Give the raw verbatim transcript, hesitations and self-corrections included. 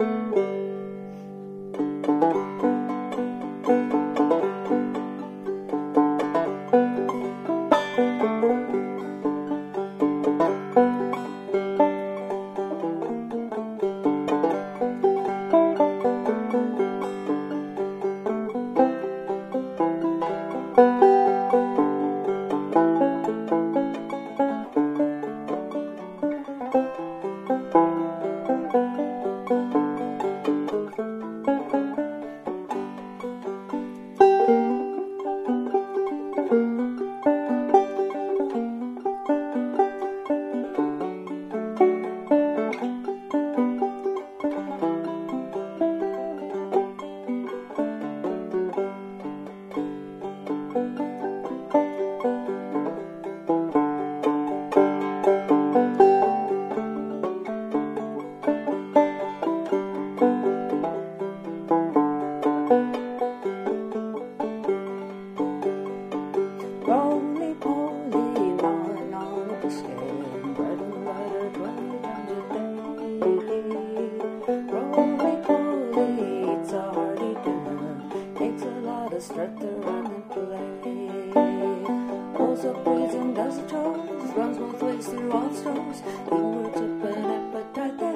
Roly-poly, gnawing on a biscuit, bread and butter, twenty pounds a day. Roly-poly, it's a hearty dinner, takes a lot of strength to run and play. Pulls up breeds and does the chores, runs both ways through all the stores, he works up an appetite.